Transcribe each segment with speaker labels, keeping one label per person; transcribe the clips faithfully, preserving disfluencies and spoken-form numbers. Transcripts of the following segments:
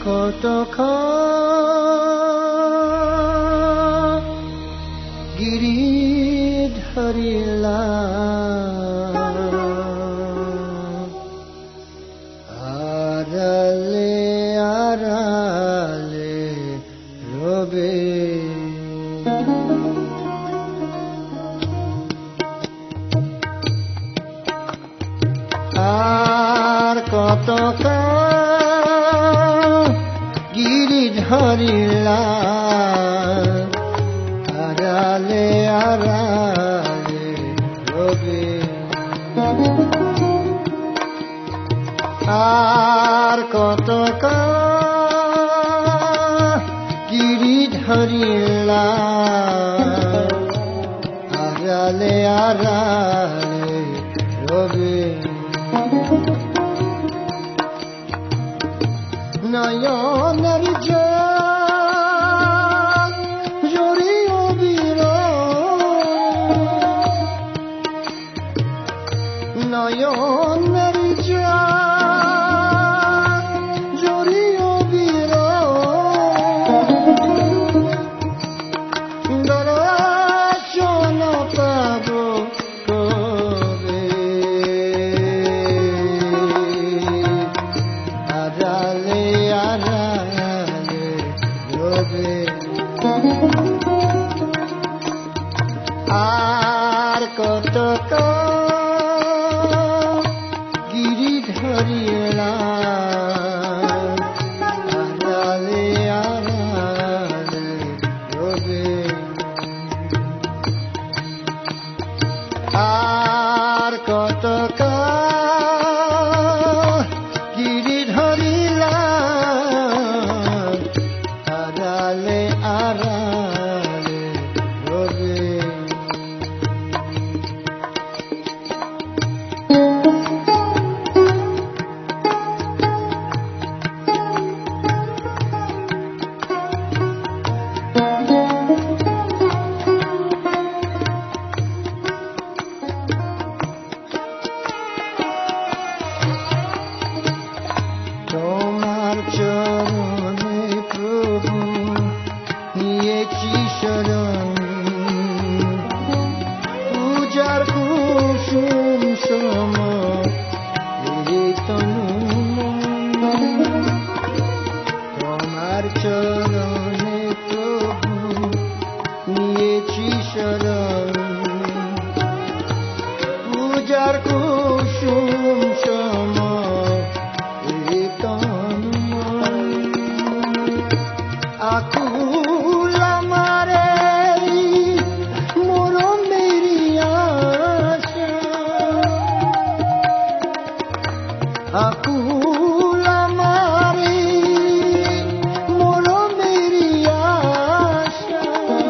Speaker 1: কতক্ষণ গিরি ধরিলা আড়ালে আড়ালে রবে আর কতক্ষণ গিরি ধরিলা আড়ালে আড়ালে রবে আর কতক্ষণ গিরি ধরিলা আড়ালে আড়ালে রবে নয়নের জল ঝরিও বিরহ নয়নের জল ঝরিও বিরহ দর্শন পাব কবে আড়ালে আড়ালে রবে আর কতক্ষণ গিরি ধরিলা আড়ালে আড়ালে রবে আর কতক্ষণ গিরি ধরিলা আড়ালে আড়ালে রবে তোমার চরণে প্রভু নিয়েছি শরণ পূজার কুসুম সম এই তনু তোমার চরণে প্রভু নিয়েছি শরণ পূজার কুসুম সম আকুল আমারে মরমের আশা আকুল আমারে মরমের আশা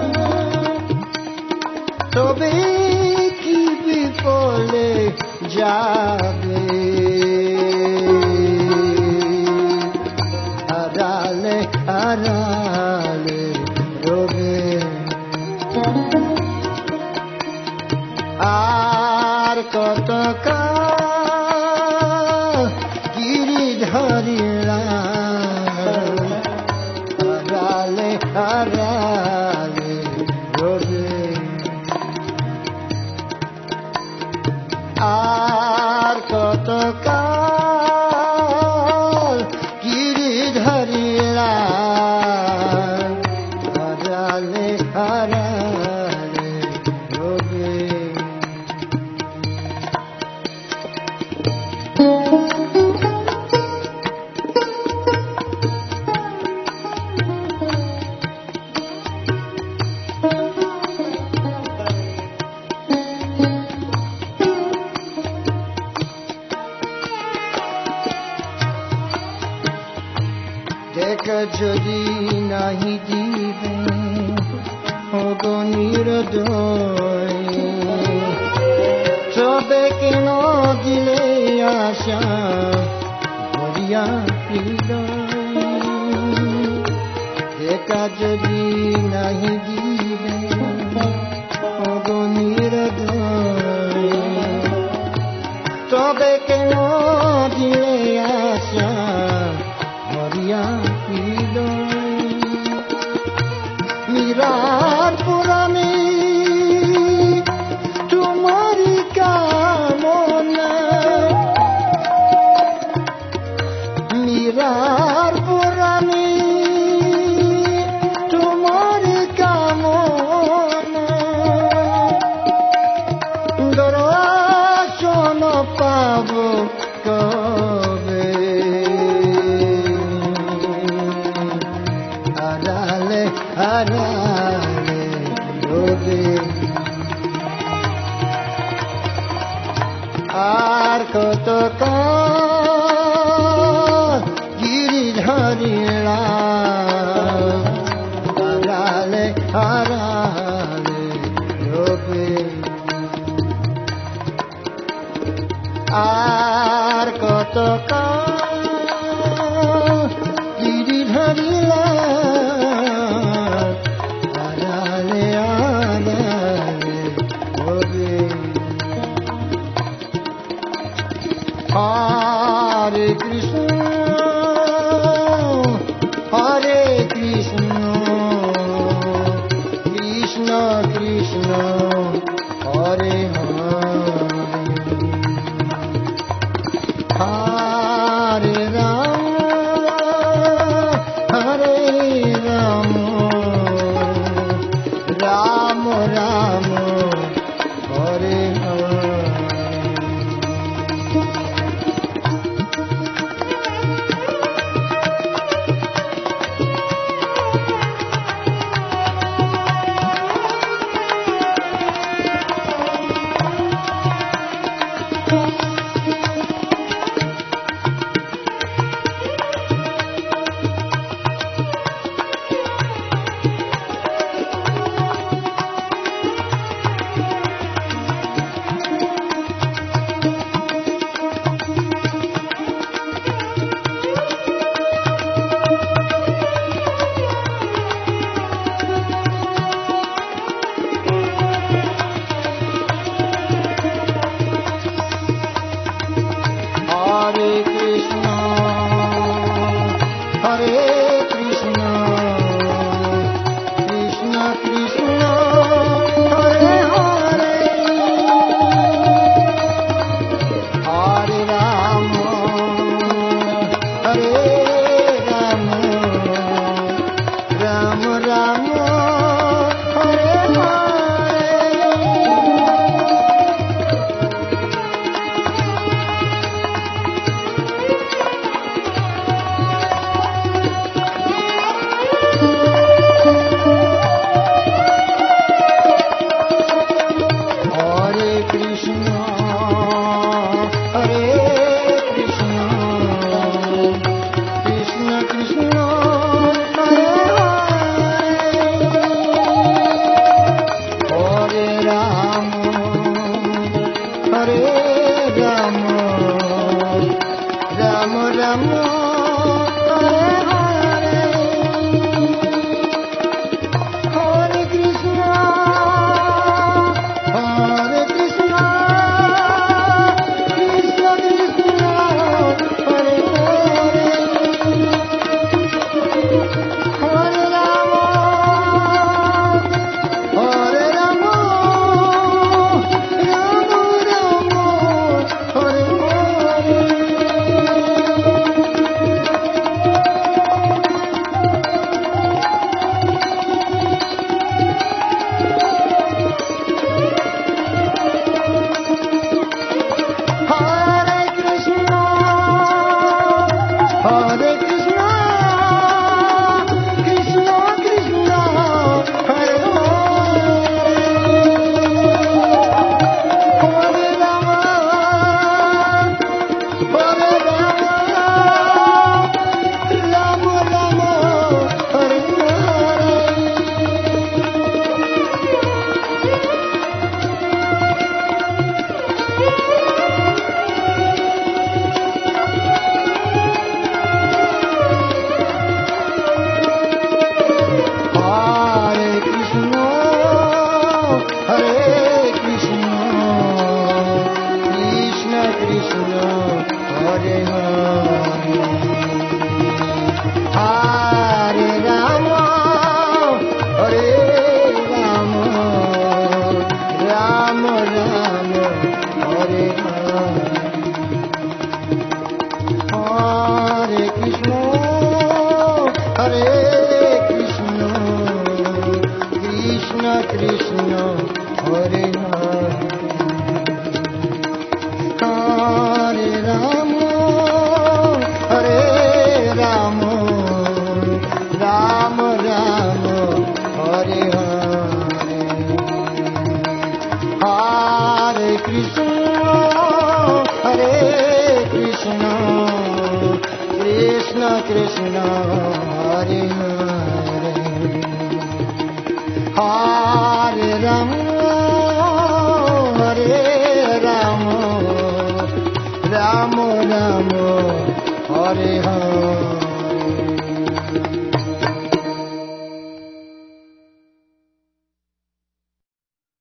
Speaker 1: তবে কি বিফলে যাবে আড়ালে আড়ালে রবে আর কতক্ষণ গিরি ধরিলা আড়ালে আড়ালে রবে আর কতক্ষণ গিরি ধরিলা আড়ালে আড়ালে রবে দেখা যদি নাহি দিবে অগণির দয় তবে কেন দিলে আশা ভরিয়া হৃদয় দেখা যদি নাহি দিবে অগণির দয় তবে কেন দিলে আশা ভরিয়া হৃদয় মীরার পুরাণে তোমারি কামনা মীরার পুরাণে তোমারি কামনা দর্শন পাব কবে হারালে হারালে রোদে আর কত গিরিধারীরা হারালে হারালে রোদে আর কত গিরিধারীরা হারালে হারালে রোদে হরে কৃষ্ণ হরে কৃষ্ণ কৃষ্ণ কৃষ্ণ হরে হরে রাম হরে Ram Ram Ram Hare Hare Hare Krishna, Hare Krishna, Krishna Krishna, Hare Hare, Hare Rama, Hare Rama, Rama Rama, Hare Hare.